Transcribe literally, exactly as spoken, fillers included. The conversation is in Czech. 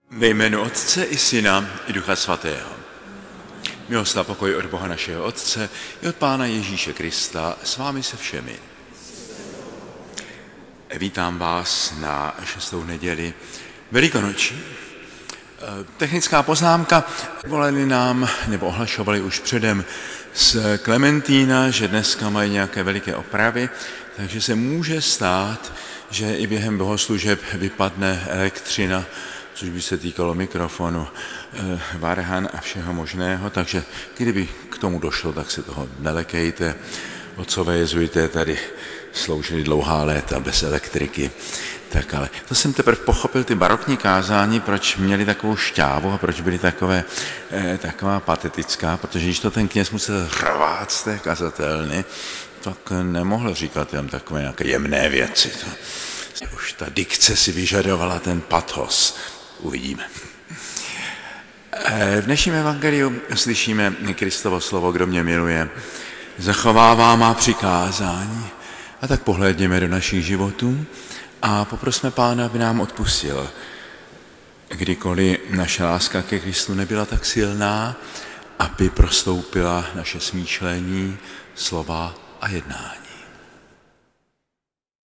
Ve jménu Otce i Syna i Ducha Svatého. Milost a pokoj od Boha našeho Otce i od Pána Ježíše Krista s vámi se všemi. Vítám vás na šestou neděli Velikonoční. Technická poznámka. Volali nám, nebo ohlašovali už předem z Klementína, že dneska mají nějaké veliké opravy, takže se může stát, že i během bohoslužeb vypadne elektřina, což by se týkalo mikrofonu, varhan a všeho možného, takže kdyby k tomu došlo, tak se toho nelekejte. Otcové jezuité tady sloužili dlouhá léta bez elektriky. Tak ale to jsem teprve pochopil ty barokní kázání, proč měli takovou šťávu a proč byly takové, eh, taková patetická, protože když to ten kněz musel rvát z té kazatelny, tak nemohl říkat jen takové nějaké jemné věci. To, už ta dikce si vyžadovala ten pathos. Uvidíme. V dnešním evangeliu slyšíme Kristovo slovo, kdo mě miluje, zachovává má přikázání. A tak pohlédněme do našich životů a poprosme Pána, aby nám odpustil, kdykoliv naše láska ke Kristu nebyla tak silná, aby prostoupila naše smýšlení, slova a jednání.